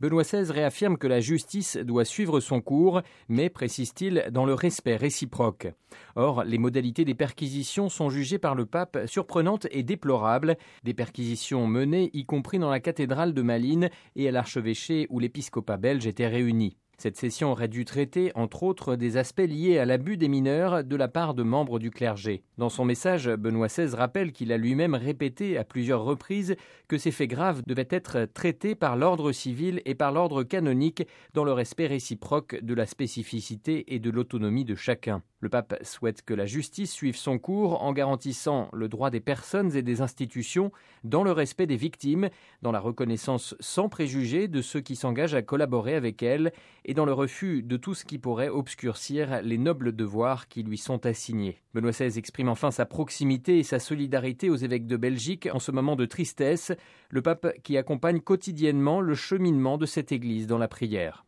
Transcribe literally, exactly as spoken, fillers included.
Benoît seize réaffirme que la justice doit suivre son cours, mais, précise-t-il, dans le respect réciproque. Or, les modalités des perquisitions sont jugées par le pape surprenantes et déplorables. Des perquisitions menées, y compris dans la cathédrale de Malines et à l'archevêché où l'épiscopat belge était réuni. Cette session aurait dû traiter, entre autres, des aspects liés à l'abus des mineurs de la part de membres du clergé. Dans son message, Benoît seize rappelle qu'il a lui-même répété à plusieurs reprises que ces faits graves devaient être traités par l'ordre civil et par l'ordre canonique dans le respect réciproque de la spécificité et de l'autonomie de chacun. Le pape souhaite que la justice suive son cours en garantissant le droit des personnes et des institutions dans le respect des victimes, dans la reconnaissance sans préjugés de ceux qui s'engagent à collaborer avec elles et dans le refus de tout ce qui pourrait obscurcir les nobles devoirs qui lui sont assignés. Benoît seize exprime enfin sa proximité et sa solidarité aux évêques de Belgique en ce moment de tristesse, le pape qui accompagne quotidiennement le cheminement de cette Église dans la prière.